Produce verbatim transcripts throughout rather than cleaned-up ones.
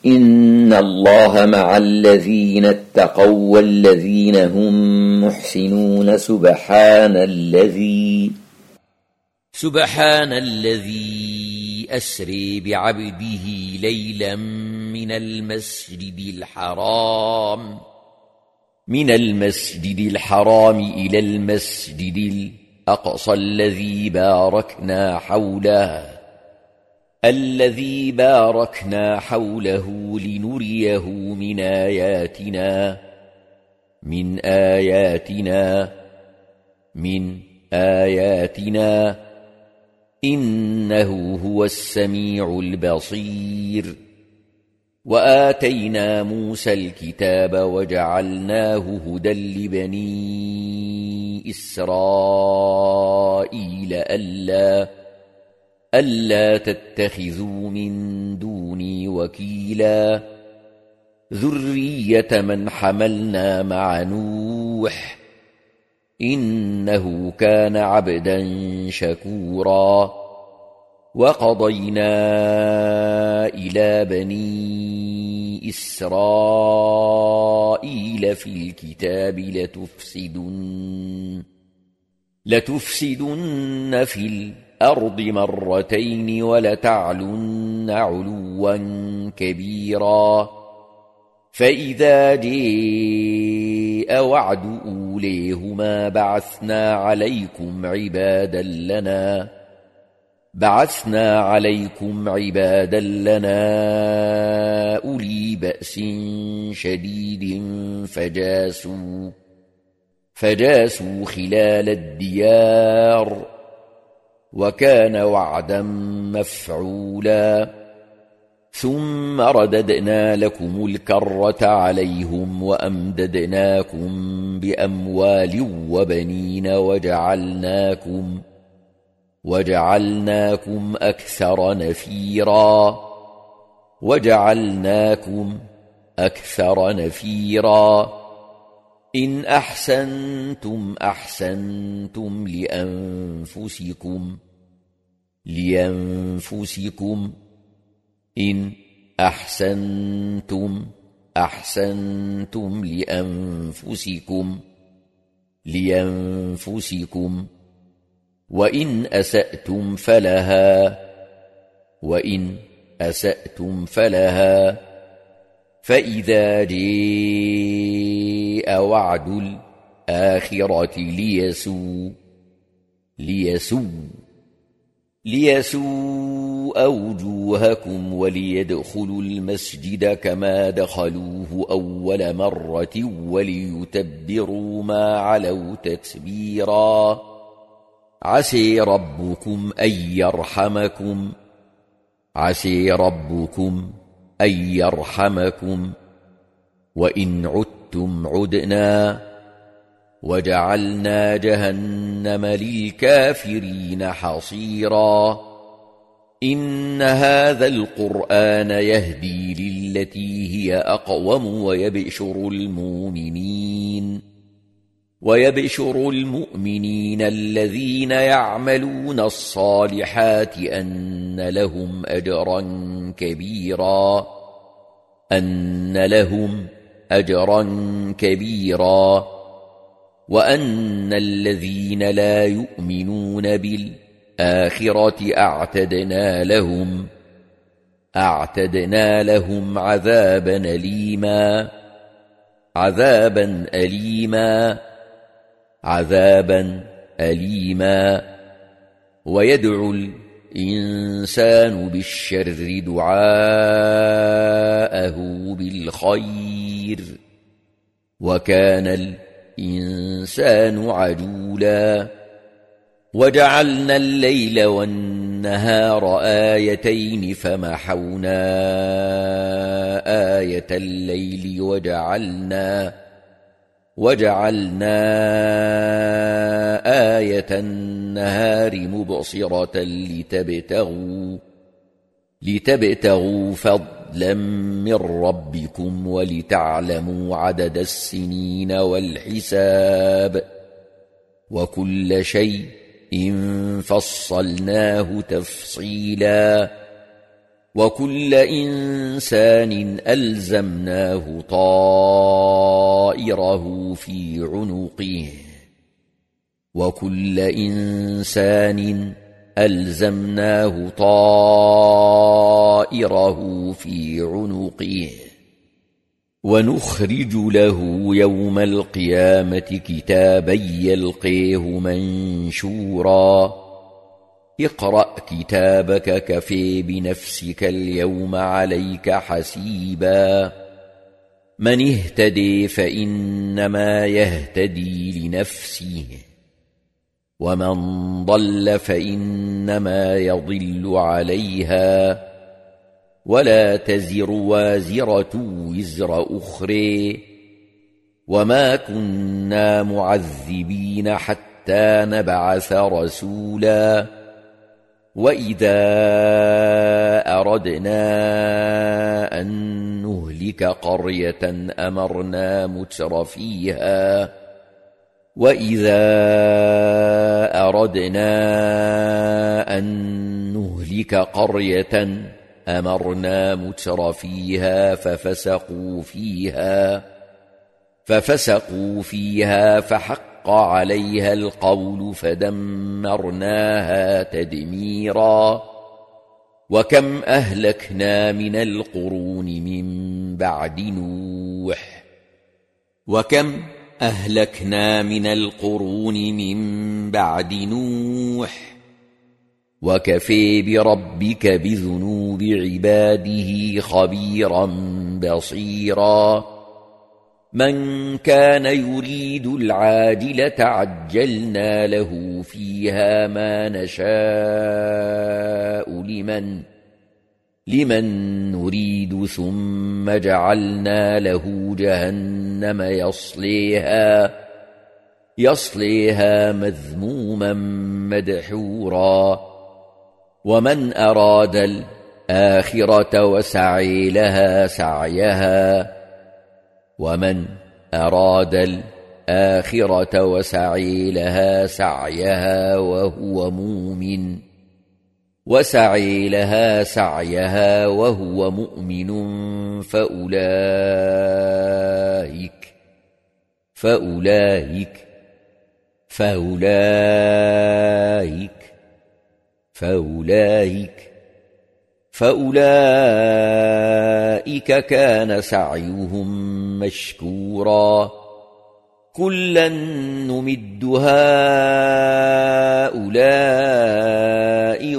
إن الله مع الذين اتقوا والذين هم محسنون سبحان الذي سبحان الذي أسري بعبده ليلا من المسجد الحرام من المسجد الحرام إلى المسجد الأقصى الذي باركنا حوله الذي باركنا حوله لنريه من آياتنا من آياتنا من آياتنا إنه هو السميع البصير وآتينا موسى الكتاب وجعلناه هدى لبني إسرائيل ألا ألا تتخذوا من دوني وكيلا ذرية من حملنا مع نوح إنه كان عبدا شكورا وقضينا إلى بني إسرائيل في الكتاب لتفسدن لتفسدن في الأرض مرتين ولتعلن علوا كبيرا فإذا جاء وعد أوليهما بعثنا عليكم عبادا لنا بعثنا عليكم عبادا لنا أولي بأس شديد فجاسوا فجاسوا خلال الديار وكان وعدا مفعولا ثم رددنا لكم الكرة عليهم وأمددناكم بأموال وبنين وجعلناكم وجعلناكم أكثر نفيرا وجعلناكم أكثر نفيرا إن أحسنتم أحسنتم لأنفسكم لأنفسكم إن أحسنتم أحسنتم لأنفسكم لأنفسكم وإن أسأتم فلها وإن أسأتم فلها فإذا جاء وعد الآخرة ليسوء ليسوء ليسوء وجوهكم وليدخلوا المسجد كما دخلوه أول مرة وليتبروا ما علوا تتبيرا عسى ربكم أن يرحمكم عسى ربكم أن يرحمكم وإن عدتم عدنا وجعلنا جهنم للكافرين حصيرا إن هذا القرآن يهدي للتي هي أقوم ويبشر المؤمنين ويبشر المؤمنين الذين يعملون الصالحات أن لهم أجرا كبيرا أن لهم أجرا كبيرا وأن الذين لا يؤمنون بالآخرة أعتدنا لهم أعتدنا لهم عذابا أليما عذابا أليما عذابا أليما ويدعو الإنسان بالشر دعاءه بالخير وكان الإنسان عجولا وجعلنا الليل والنهار آيتين فمحونا آية الليل وجعلنا وجعلنا آية النهار مبصرة لتبتغوا لتبتغوا فضلا من ربكم ولتعلموا عدد السنين والحساب وكل شيء فصلناه تفصيلا وكل إنسان ألزمناه طائره في عنقه وكل إنسان ألزمناه طائره في عنقه ونخرج له يوم القيامة كتابا يلقيه منشورا اقرأ كتابك كفى بنفسك اليوم عليك حسيبا من اهتدي فإنما يهتدي لنفسه ومن ضل فإنما يضل عليها ولا تزر وازرة وزر أخرى وما كنا معذبين حتى نبعث رسولا وإذا أردنا أن نهلك قرية أمرنا متر فيها وإذا أردنا أن نهلك قرية أمرنا متر فيها ففسقوا فيها ففسقوا فيها فحق عليها القول فدمرناها تدميرا وكم أهلكنا من القرون من بعد نوح وكم أهلكنا من القرون من بعد نوح وكفى بربك بذنوب عباده خبيرا بصيرا من كان يريد العاجلة عجلنا له فيها ما نشاء لمن لمن نريد ثم جعلنا له جهنم يصليها يصليها مذموما مدحورا ومن أراد الآخرة وسعي لها سعيها ومن أراد الآخرة وسعي لها سعيها وهو مؤمن وسعي لها سعيها وهو مؤمن فأولئك فأولئك فأولئك فأولئك فأولئك كان سعيهم مشكورا كلا نمد هؤلاء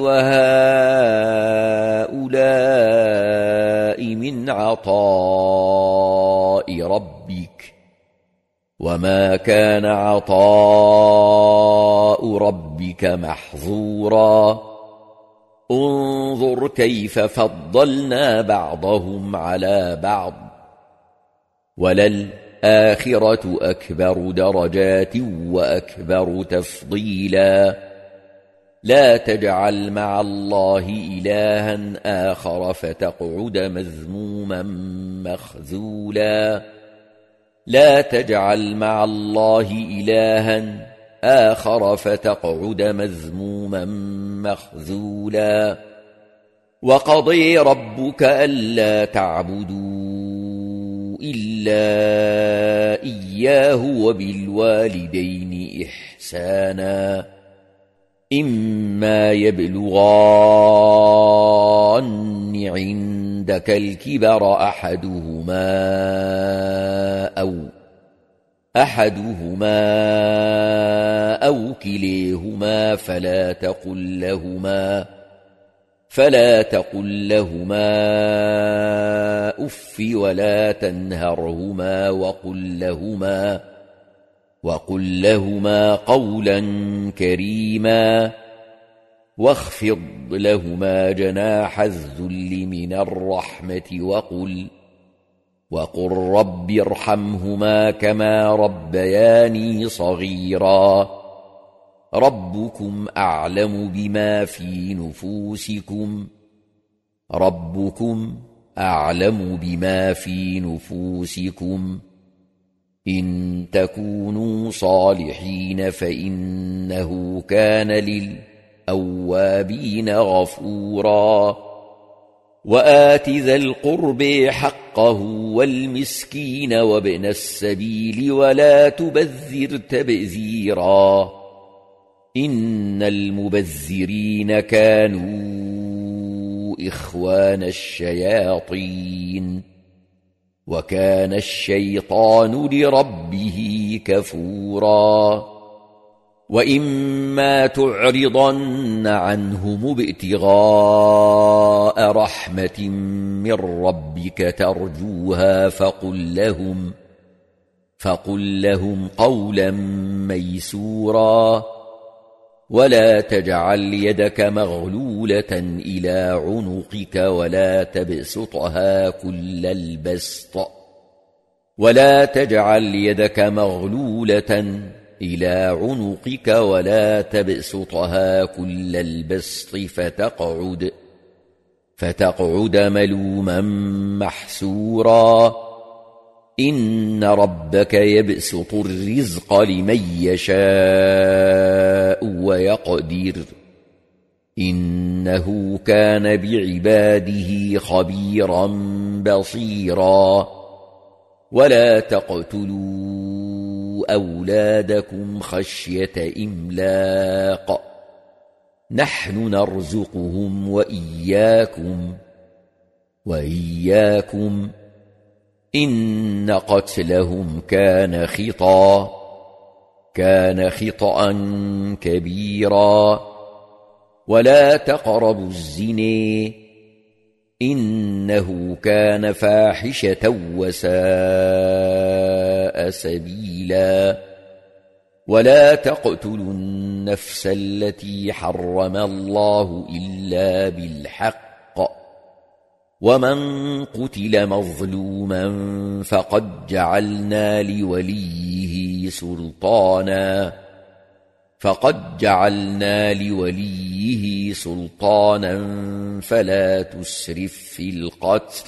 وهؤلاء من عطاء ربك وما كان عطاء ربك محظورا انظر كيف فضلنا بعضهم على بعض وللآخرة أكبر درجات وأكبر تفضيلا لا تجعل مع الله إلها آخر فتقعد مذموما مخذولا لا تجعل مع الله إلها آخر فتقعد مذموما مخذولا وقضي ربك ألا تعبدوا إلا إياه وبالوالدين إحسانا إما يبلغان عندك الكبر أحدهما أو أحدهما أو كليهما فلا تقل لهما فلا تقل لهما أف ولا تنهرهما وقل لهما وقل لهما قولا كريما واخفض لهما جناح الذل من الرحمة وقل وقل رب ارحمهما كما ربياني صغيرا ربكم أعلم بما في نفوسكم ربكم أعلم بما في نفوسكم إن تكونوا صالحين فإنه كان للأوابين غفورا وآت ذا القرب حقه والمسكين وابن السبيل ولا تبذر تبذيرا إن المبذرين كانوا إخوان الشياطين وكان الشيطان لربه كفورا وإما تعرضن عنهم ابتغاء رحمة من ربك ترجوها فقل لهم فقل لهم قولا ميسورا ولا تجعل يدك مغلولة إلى عنقك ولا تبسطها كل البسط ولا تجعل يدك مغلولة إلى عنقك ولا تبسطها كل البسط فتقعد فتقعد ملوما محسورا إن ربك يبسط الرزق لمن يشاء ويقدر إنه كان بعباده خبيرا بصيرا ولا تقتلوا أولادكم خشية إملاق نحن نرزقهم وإياكم وإياكم إن قتلهم كان خطأ كان خطأ كبيرا ولا تقربوا الزنا إنه كان فاحشة وساء سبيلا ولا تقتلوا النفس التي حرم الله إلا بالحق ومن قتل مظلوما فقد جعلنا لوليه سلطانا فقد جعلنا لوليه سلطانا فلا تسرف في القتل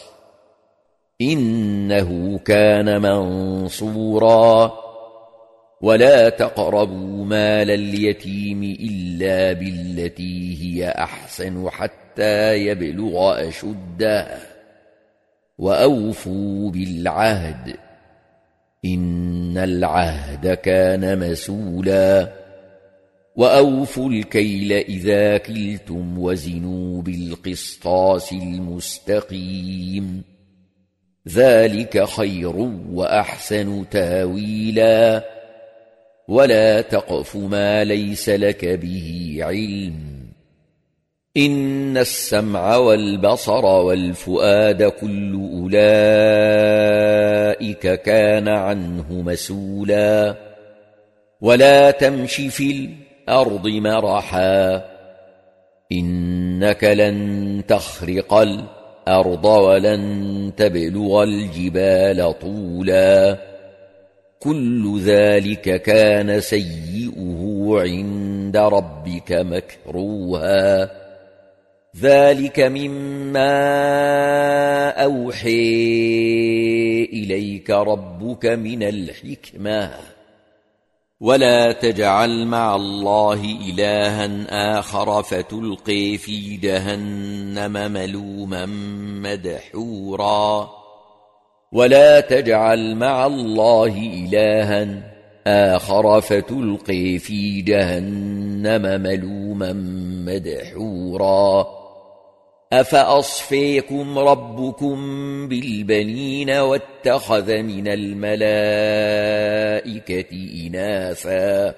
إنه كان منصورا ولا تقربوا مال اليتيم إلا بالتي هي أحسن حتى يبلغ أشده وأوفوا بالعهد إن العهد كان مسؤولا وأوفوا الكيل إذا كلتم وزنوا بالقسطاس المستقيم ذلك خير وأحسن تاويلا ولا تقف ما ليس لك به علم إن السمع والبصر والفؤاد كل أولئك كان عنه مسؤولا ولا تمش في الأرض مرحا إنك لن تخرق الأرض ولن تبلغ الجبال طولا كل ذلك كان سيئه عند ربك مكروها ذلك مما أوحي إليك ربك من الحكمة ولا تجعل مع الله إلها آخر فتلقي في جهنم ملوما مدحورا ولا تجعل مع الله إلها آخر فتلقي في جهنم ملوما مدحورا أفأصفيكم ربكم بالبنين واتخذ من الملائكة إناثا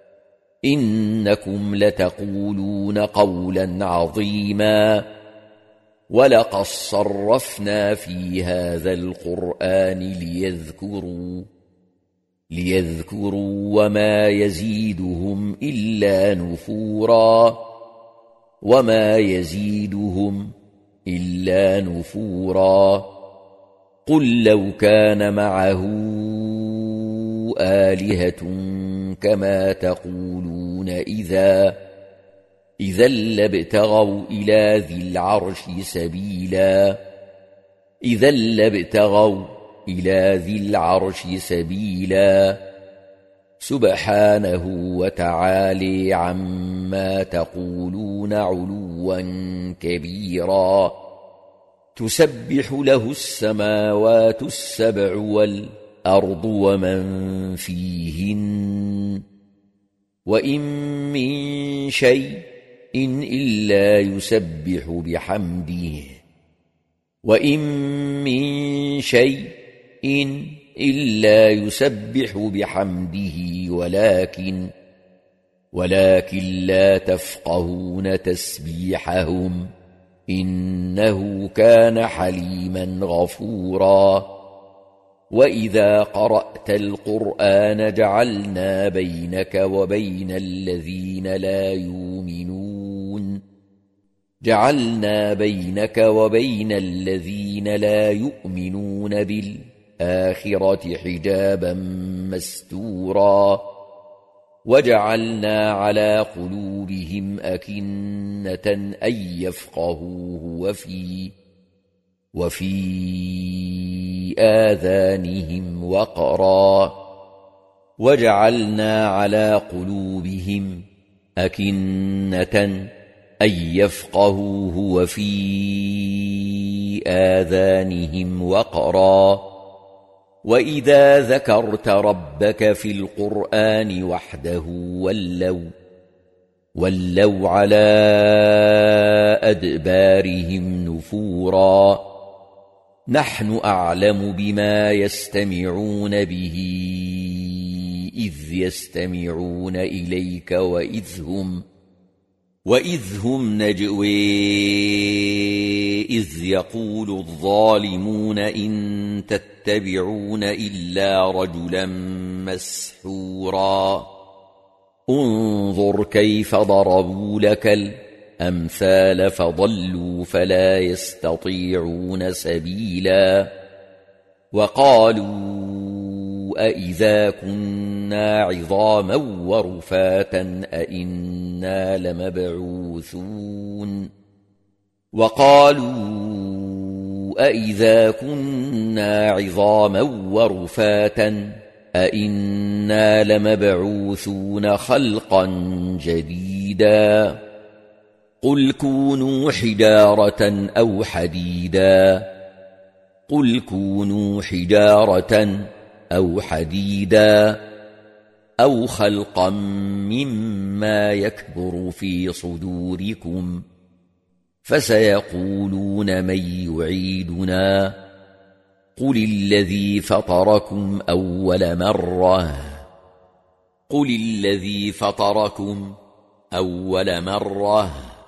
إنكم لتقولون قولا عظيما ولقد صرفنا في هذا القرآن ليذكروا ليذكروا وما يزيدهم إلا نفورا وما يزيدهم إلا نفورا قل لو كان معه آلهة كما تقولون إذا إذا لابتغوا إلى ذي العرش سبيلا إذا لابتغوا إلى ذي العرش سبيلا سبحانه وتعالى عما تقولون علوا كبيرا تسبح له السماوات السبع والأرض ومن فيهن وإن من شيء إلا يسبح بحمده وإن من شيء إلا يسبح بحمده ولكن ولكن لا تفقهون تسبيحهم إنه كان حليما غفورا وإذا قرأت القرآن جعلنا بينك وبين الذين لا يؤمنون جعلنا بينك وبين الذين لا يؤمنون بالآخرة حجابا مستورا وجعلنا على قلوبهم أكنة أن يفقهوه وفي وفي آذانهم وقرا وجعلنا على قلوبهم أكنة أن يفقهوه وفي آذانهم وقرا وإذا ذكرت ربك في القرآن وحده ولوا ولوا على أدبارهم نفورا نحن أعلم بما يستمعون به إذ يستمعون إليك وإذ هم وإذ هم نجوي إذ يقول الظالمون إن تتبعون إلا رجلا مسحورا انظر كيف ضربوا لك الأمثال فضلوا فلا يستطيعون سبيلا وقالوا أإذا كنا عظاما ورفاتا أإنا لمبعوثون وقالوا أإذا كنا عظاما ورفاتا أإنا لمبعوثون خلقا جديدا قل كونوا حجارة أو حديدا قل كونوا حجارة أو حديدا أو خلقا مما يكبر في صدوركم فسيقولون من يعيدنا قل الذي فطركم أول مرة قل الذي فطركم أول مرة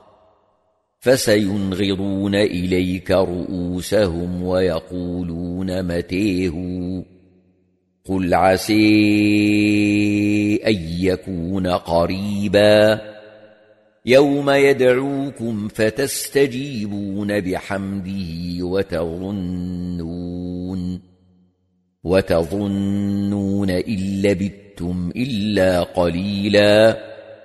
فسينغضون إليك رؤوسهم ويقولون متيه قل عسى أن يكون قريبا يوم يدعوكم فتستجيبون بحمده وتظنون وتظنون إن لبثتم إلا قليلا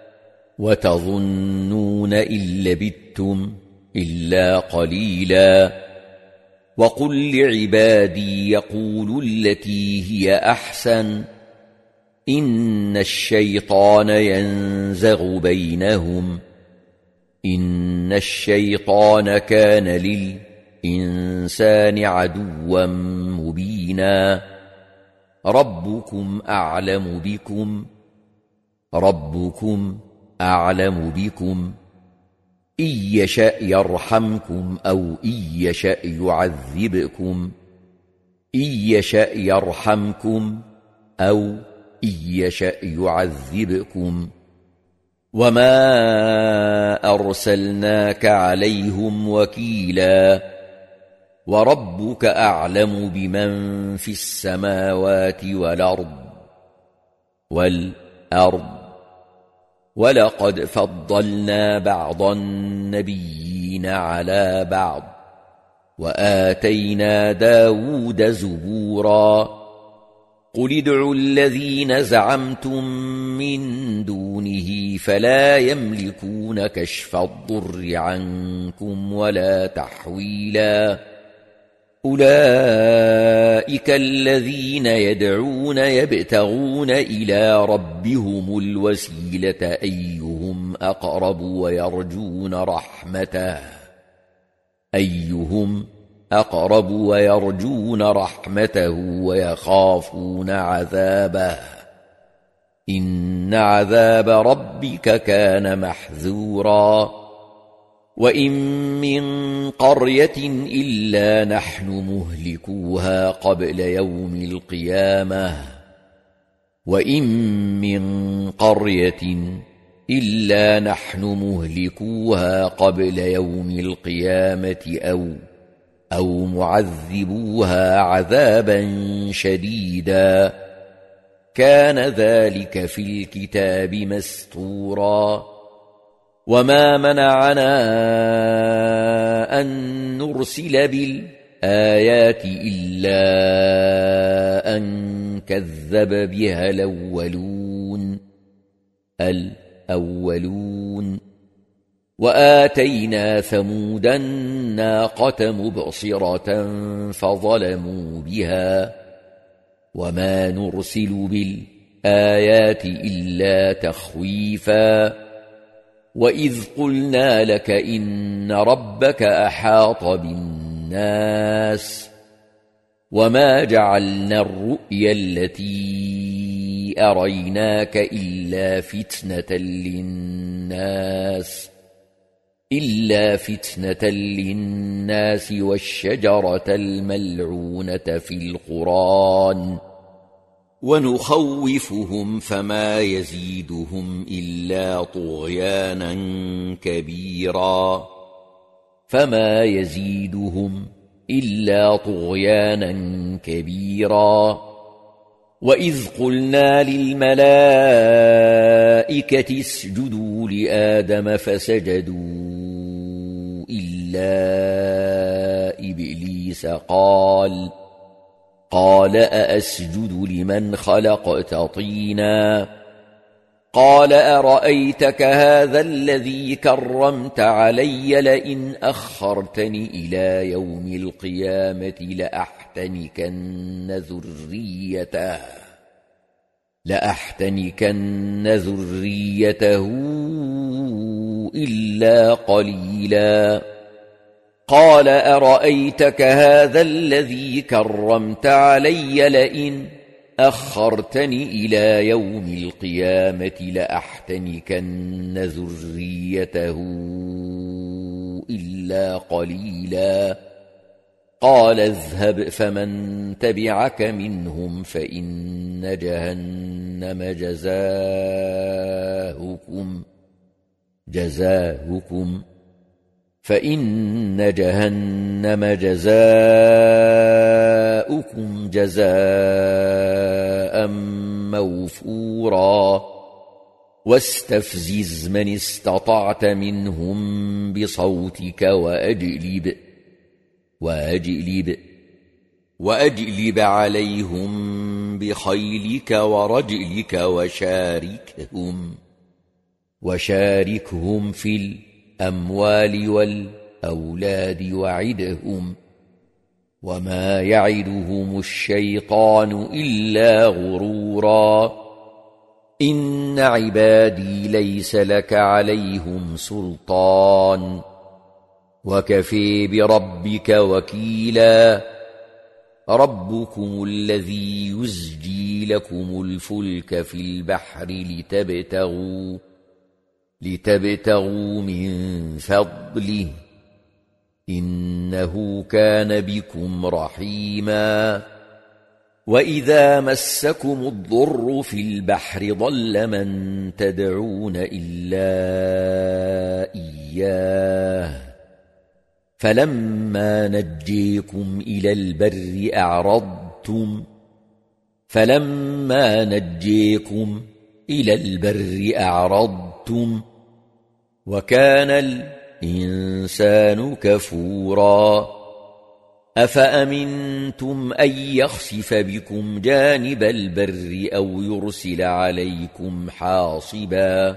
وتظنون إن لبثتم إلا قليلا وقل لعبادي يقولوا التي هي أحسن إن الشيطان ينزغ بينهم إن الشيطان كان للإنسان عدوا مبينا ربكم أعلم بكم ربكم أعلم بكم إن يشأ يرحمكم أو إن يشأ يعذبكم إن يشأ يرحمكم أو إن يشأ يعذبكم وما أرسلناك عليهم وكيلا وربك أعلم بمن في السماوات والأرض والأرض ولقد فضلنا بعض النبيين على بعض وآتينا داود زبورا قل ادعوا الذين زعمتم من دونه فلا يملكون كشف الضر عنكم ولا تحويلا أولئك الذين يدعون يبتغون إلى ربهم الوسيلة أيهم أقرب ويرجون رحمته أيهم أقرب ويرجون رحمته ويخافون عذابه إن عذاب ربك كان محذورا وإن من قرية إلا نحن مهلكوها قبل يوم القيامة وإن من قرية إلا نحن مهلكوها قبل يوم القيامة أو أو معذبوها عذابا شديدا كان ذلك في الكتاب مستورا وما منعنا أن نرسل بالآيات إلا أن كذب بها الأولون الأولون وآتينا ثمود الناقة مبصرة فظلموا بها وما نرسل بالآيات إلا تخويفا وإذ قلنا لك إن ربك أحاط بالناس وما جعلنا الرؤيا التي أريناك إلا فتنة للناس إلا فتنة للناس والشجرة الملعونة في القرآن ونخوفهم فما يزيدهم إلا طغيانا كبيرا فما يزيدهم إلا طغيانا كبيرا وإذ قلنا للملائكة اسجدوا لآدم فسجدوا إلا إبليس قال قال أأسجد لمن خلقت طينا قال أرأيتك هذا الذي كرمت علي لئن أخرتني إلى يوم القيامة لأحتنكن ذريته لأحتنكن ذريته إلا قليلا قال أرأيتك هذا الذي كرمت علي لئن أخرتني إلى يوم القيامة لأحتنكن ذريته إلا قليلا قال اذهب فمن تبعك منهم فإن جهنم جزاؤكم جزاؤكم فإن جهنم جزاؤكم جزاء موفورا واستفزز من استطعت منهم بصوتك وأجلب وأجلب وأجلب عليهم بخيلك ورجلك وشاركهم وشاركهم في الأموال والأولاد وعدهم وما يعدهم الشيطان إلا غرورا إن عبادي ليس لك عليهم سلطان وكفي بربك وكيلا ربكم الذي يزجي لكم الفلك في البحر لتبتغوا لتبتغوا من فضله إنه كان بكم رحيما وإذا مسكم الضر في البحر ضل من تدعون إلا إياه فلما نجيكم إلى البر أعرضتم فلما نجيكم إلى البر أعرضتم وكان الإنسان كفورا أفأمنتم أن يخسف بكم جانب البر أو يرسل عليكم حاصبا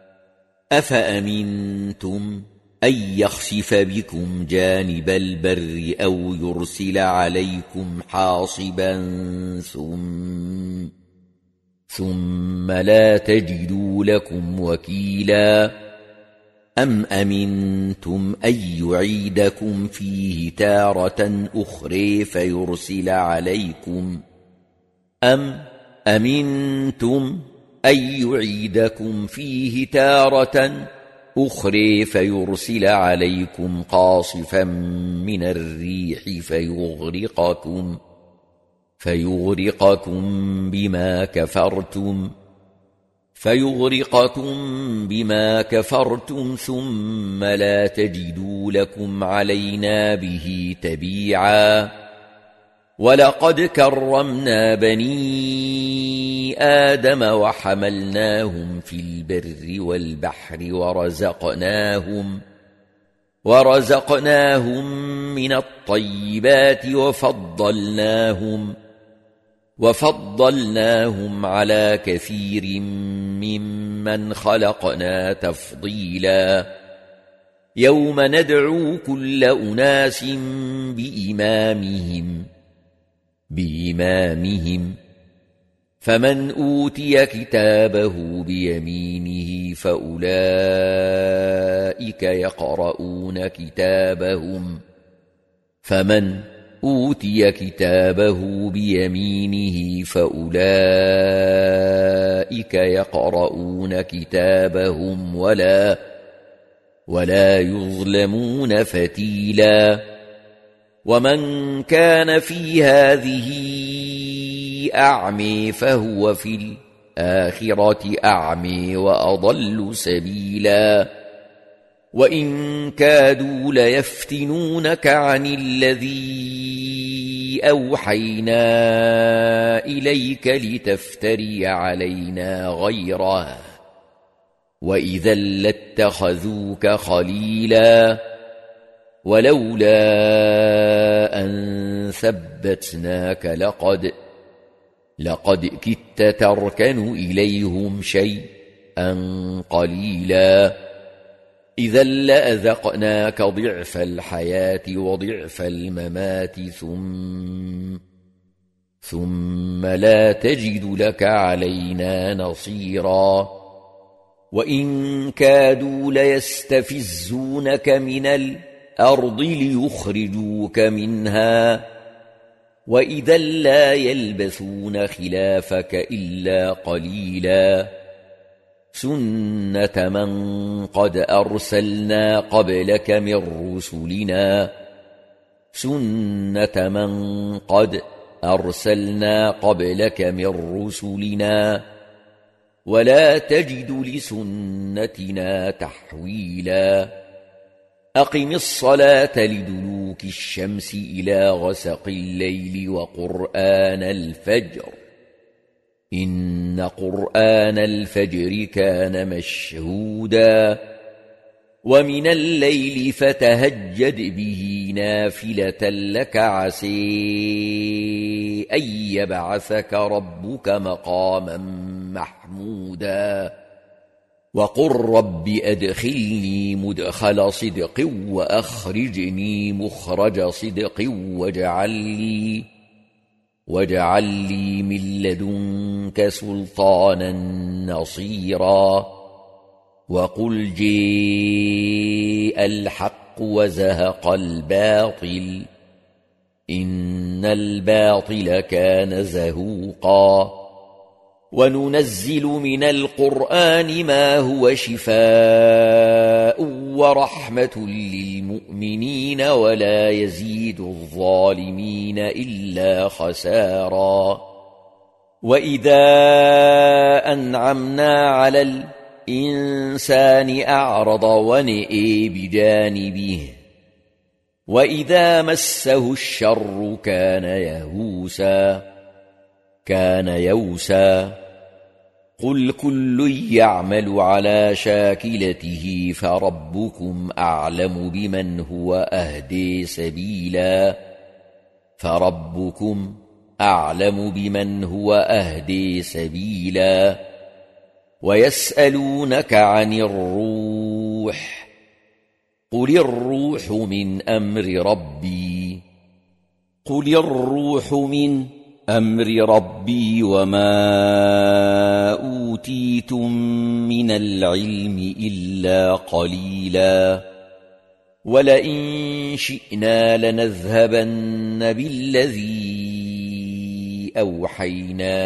أفأمنتم أن يخسف بكم جانب البر أو يرسل عليكم حاصبا ثم ثم لا تجدوا لكم وكيلا أم أمنتم أن يعيدكم فيه تارة أخرى فيرسل عليكم أم أمنتم أن يعيدكم فيه تارة أخرى فيرسل عليكم قاصفا من الريح فيغرقكم فيغرقكم بما كفرتم فيغرقكم بما كفرتم ثم لا تجدوا لكم علينا به تبيعا ولقد كرمنا بني آدم وحملناهم في البر والبحر ورزقناهم ورزقناهم من الطيبات وفضلناهم وفضلناهم على كثير ممن خلقنا تفضيلا يوم ندعو كل أناس بإمامهم بإمامهم فمن أوتي كتابه بيمينه فأولئك يقرؤون كتابهم فمن أوتي كتابه بيمينه فأولئك يقرؤون كتابهم ولا ولا يظلمون فتيلا ومن كان في هذه أعمي فهو في الآخرة أعمي وأضل سبيلا وإن كادوا ليفتنونك عن الذي أوحينا إليك لتفتري علينا غيره وإذا لاتخذوك خليلا ولولا أن ثبتناك لقد لقد كدت تركن إليهم شيئا قليلا إذا لأذقناك ضعف الحياة وضعف الممات ثم ثم لا تجد لك علينا نصيرا وإن كادوا ليستفزونك من الأرض ليخرجوك منها وإذا لا يلبثون خلافك إلا قليلا سنة من قد أرسلنا قبلك من رسلنا سنة من قد أرسلنا قبلك من رسلنا ولا تجد لسنتنا تحويلا أقم الصلاة لدلوك الشمس إلى غسق الليل وقرآن الفجر إن قرآن الفجر كان مشهودا ومن الليل فتهجد به نافلة لك عسي أن يبعثك ربك مقاما محمودا وقل رب أدخلني مدخل صدق وأخرجني مخرج صدق واجعل لي واجعل لي من لدنك سلطانا نصيرا وقل جاء الحق وزهق الباطل إن الباطل كان زهوقا وننزل من القرآن ما هو شفاء ورحمة للمؤمنين ولا يزيد الظالمين إلا خسارا وإذا أنعمنا على الإنسان أعرض ونئي بجانبه وإذا مسه الشر كان يهوسا كان يوسا قل كل يعمل على شاكلته فربكم أعلم بمن هو أهدي سبيلا فربكم أعلم بمن هو أهدي سبيلا ويسألونك عن الروح قل الروح من أمر ربي قل الروح من أمر ربي وما أوتيتم من العلم إلا قليلا ولئن شئنا لنذهبن بالذي أوحينا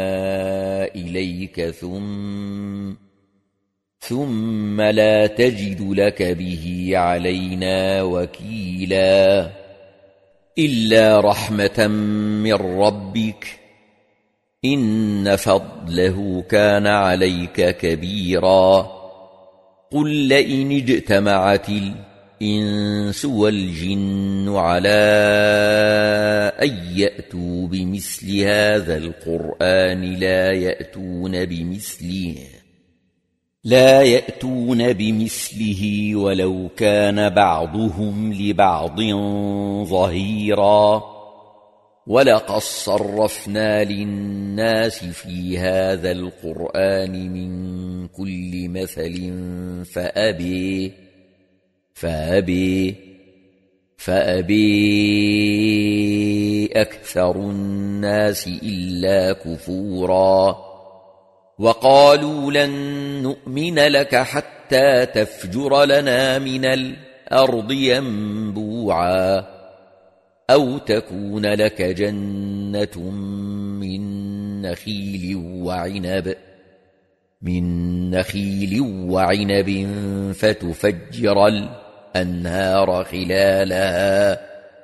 إليك ثم ثم لا تجد لك به علينا وكيلا إلا رحمة من ربك إن فضله كان عليك كبيرا قل لئن اجتمعت الإنس والجن على أن يأتوا بمثل هذا القرآن لا يأتون بمثله لا يأتون بمثله ولو كان بعضهم لبعض ظهيرا ولقد صرفنا للناس في هذا القرآن من كل مثل فأبي فأبي فأبي أكثر الناس إلا كفورا وقالوا لن نؤمن لك حتى تفجر لنا من الأرض ينبوعا أو تكون لك جنة من نخيل وعنب من نخيل وعنب فتفجر الأنهار خلالها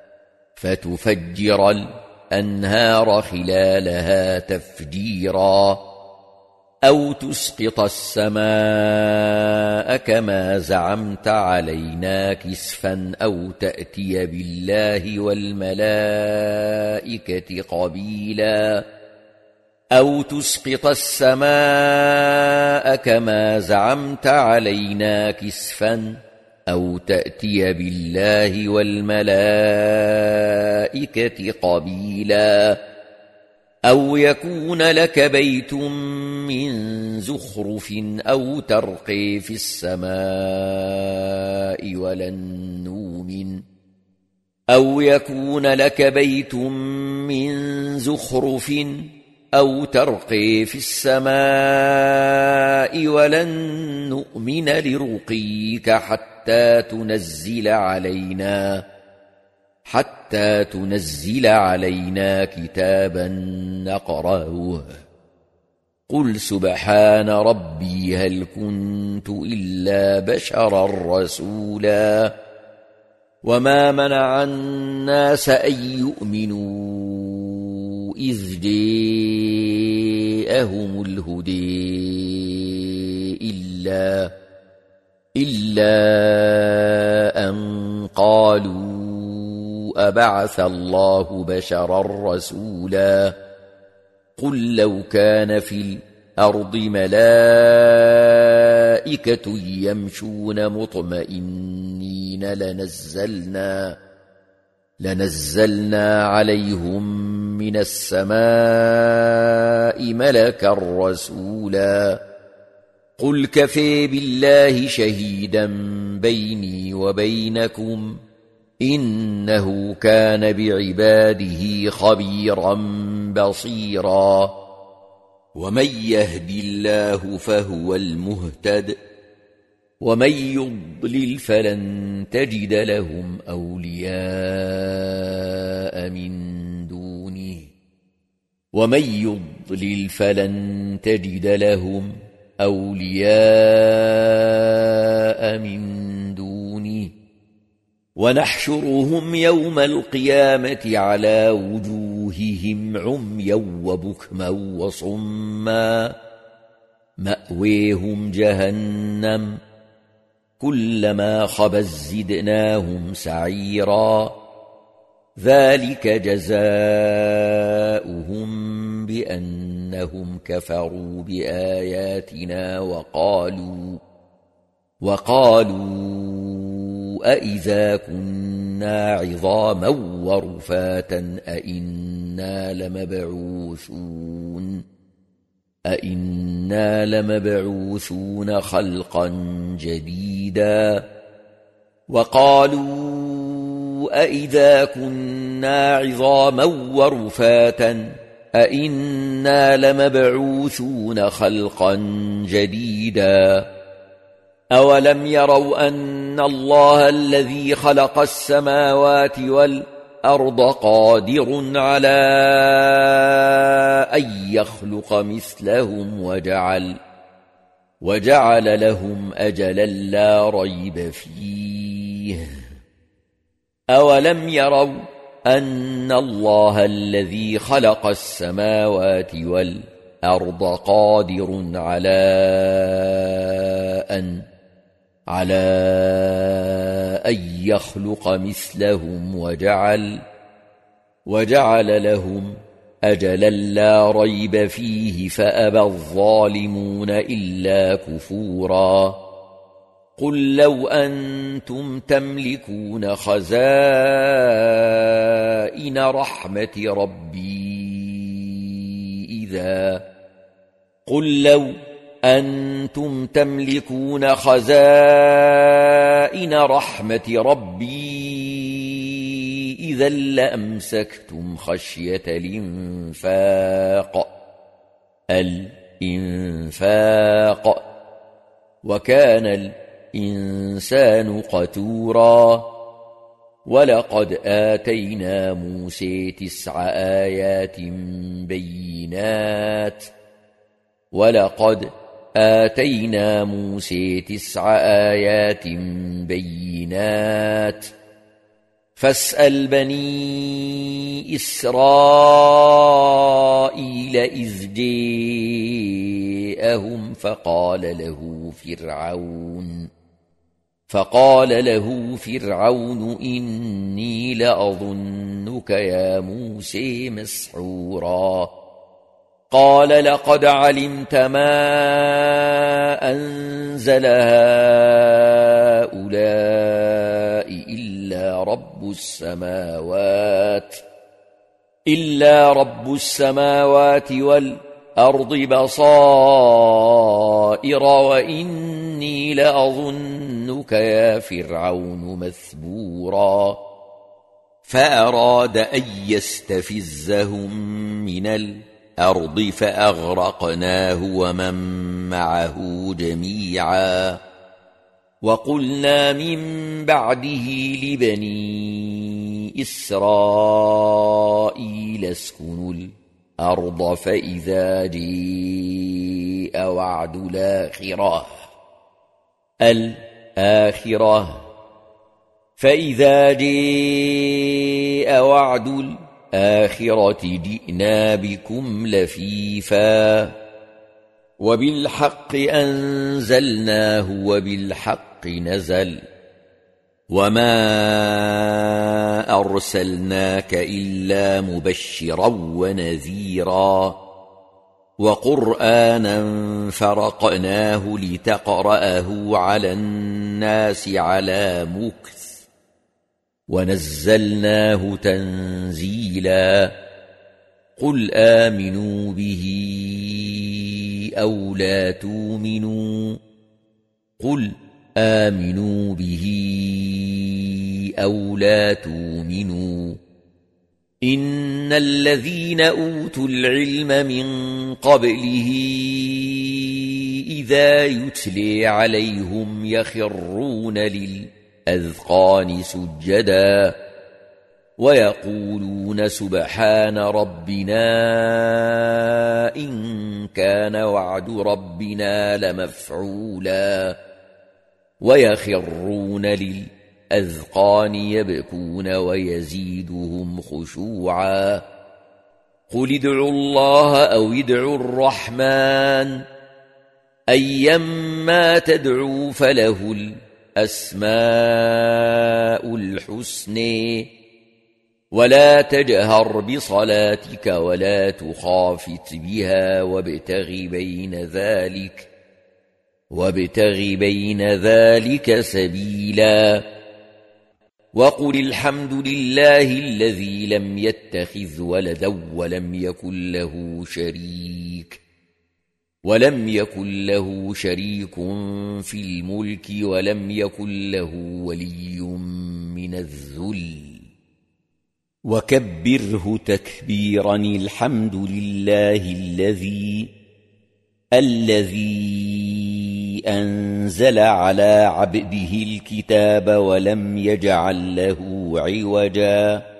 فتفجر الأنهار خلالها تفجيرا أو تسقط السماء كما زعمت علينا كسفا أو تأتي بالله والملائكة قبيلا أو تسقط السماء كما زعمت علينا كسفا أو تأتي بالله والملائكة قبيلا أو يكون لك بيت من زخرف أو ترقي في السماء ولن نؤمن أو يكون لك بيت من زخرف أو ترقي في السماء ولن نؤمن لرقيك حتى تنزل علينا حتى تنزل علينا كتابا نقرأه قل سبحان ربي هل كنت إلا بشرا رسولا وما منع الناس أن يؤمنوا إذ جاءهم الهدى إلا إلا أن قالوا أبعث الله بشرا رسولا قل لو كان في الأرض ملائكة يمشون مطمئنين لنزلنا لنزلنا عليهم من السماء ملكا رسولا قل كفى بالله شهيدا بيني وبينكم إنه كان بعباده خبيرا بصيرا ومن يهد الله فهو المهتد ومن يضلل فلن تجد لهم أولياء من دونه ومن يضلل فلن تجد لهم أولياء من دونه ونحشرهم يوم القيامة على وجوههم عميا وبكما وصما مأويهم جهنم كلما خبت زدناهم سعيرا ذلك جزاؤهم بأنهم كفروا بآياتنا وقالوا وقالوا أإذا كنا عظاما ورفاتا أإنا لمبعوثون أإنا لمبعوثون خلقا جديدا وقالوا أإذا كنا عظاما ورفاتا أئنا لمبعوثون خلقا جديدا أولم يروا أن الله الذي خلق السماوات والأرض قادر على أن يخلق مثلهم وجعل وجعل لهم أجلا لا ريب فيه أولم يروا أن الله الذي خلق السماوات والأرض قادر على أن على أن يخلق مثلهم وجعل وجعل لهم أجلا لا ريب فيه فأبى الظالمون إلا كفورا قل لو أنتم تملكون خزائن رحمة ربي إذا قل لو أنتم تملكون خزائن رحمة ربي إذا لأمسكتم خشية الإنفاق الإنفاق وكان الإنسان قتورا ولقد آتينا موسى تسع آيات بينات ولقد آتينا موسى تسع آيات بينات فاسأل بني إسرائيل إذ جاءهم فقال له فرعون فقال له فرعون إني لأظنك يا موسى مسحورا قال لقد علمت ما أنزل هؤلاء إلا رب السماوات إلا رب السماوات والأرض بصائر وإني لأظنك يا فرعون مثبورا فأراد أن يستفزهم من الأرض فأغرقناه ومن معه جميعا وقلنا من بعده لبني إسرائيل اسكنوا الأرض فإذا جاء وعد الآخرة الآخرة فإذا جاء وعد الآخرة جئنا بكم لفيفا وبالحق أنزلناه وبالحق نزل وما أرسلناك إلا مبشرا ونذيرا وقرآنا فرقناه لتقرأه على الناس على مكث ونزلناه تنزيلا قل آمنوا به أو لا تؤمنوا قل آمنوا به أو لا تؤمنوا إن الذين أوتوا العلم من قبله إذا يتلي عليهم يخرون للأذقان سجدا ويقولون سبحان ربنا إن كان وعد ربنا لمفعولا ويخرون للأذقان يبكون ويزيدهم خشوعا قل ادعوا الله أو ادعوا الرحمن أيما تدعوا فله الأسماء الحسنى ولا تجهر بصلاتك ولا تخافت بها وابتغ بين ذلك وابتغ بين ذلك سبيلا وقل الحمد لله الذي لم يتخذ ولدا ولم يكن له شريك ولم يكن له شريك في الملك ولم يكن له ولي من الذل وكبره تكبيرا. الحمد لله الذي الذي أنزل على عبده الكتاب ولم يجعل له عوجا